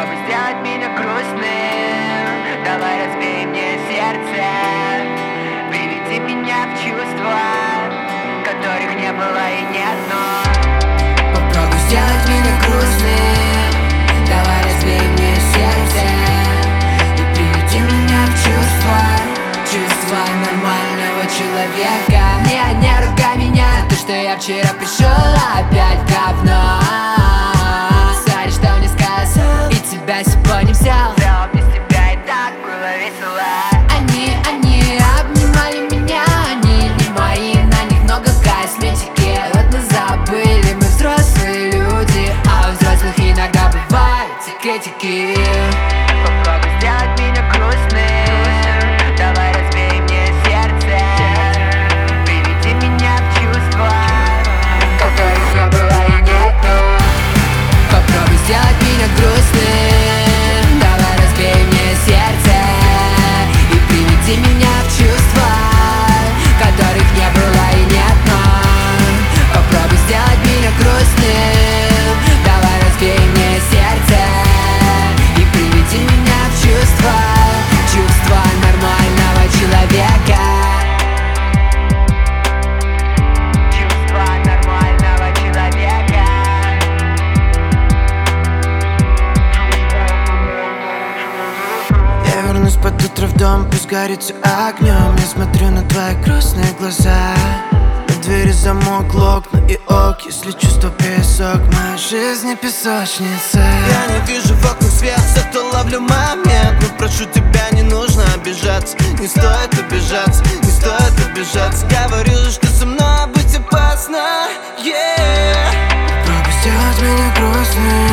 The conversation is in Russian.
Попробуй сделать меня грустным, давай разбей мне сердце. Приведи меня в чувства, которых не было и нет, но попробуй сделать меня грустным, давай разбей мне сердце и приведи меня в чувства, чувства нормального человека. Не ругай меня, то, что я вчера пришел опять говно. Сори, что не сказал, и тебя сегодня взял. Без тебя и так было весело. Они обнимали меня, они не мои, на них много косметики. Ладно, забыли, мы взрослые люди, а у взрослых иногда бывают секретики. Попробуй сделать меня грустным, давай разбей мне сердце. Приведи меня в чувства, которых не было и нет, но попробуй сделать меня грустным, давай разбей мне сердце и приведи меня в чувства, которых не было и нет, но попробуй сделать меня грустным, давай разбей мне сердце и приведи меня в чувства, чувства нормального человека. Чувства нормального человека. Я вернусь под утро в дом, пусть горит все огнем. Я смотрю на твои грустные глаза. На двери замок, окна и ок. Если чувство песок, моя жизнь не песочница. Я не вижу вокруг свет, зато ловлю момент. Но прошу тебя, не нужно обижаться. Не стоит обижаться, не стоит обижаться. Говорю же, что со мной быть опасно. Попробуй сделать меня грустным,